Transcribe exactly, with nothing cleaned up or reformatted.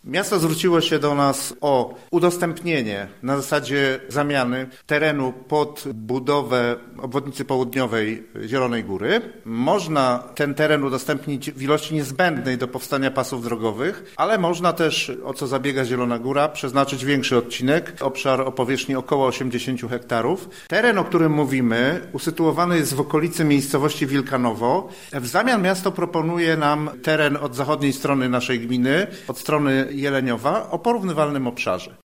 Miasto zwróciło się do nas o udostępnienie na zasadzie zamiany terenu pod budowę obwodnicy południowej Zielonej Góry. Można ten teren udostępnić w ilości niezbędnej do powstania pasów drogowych, ale można też, o co zabiega Zielona Góra, przeznaczyć większy odcinek, obszar o powierzchni około osiemdziesiąt hektarów. Teren, o którym mówimy, usytuowany jest w okolicy miejscowości Wilkanowo. W zamian miasto proponuje nam teren od zachodniej strony naszej gminy, od strony Jeleniowa, o porównywalnym obszarze.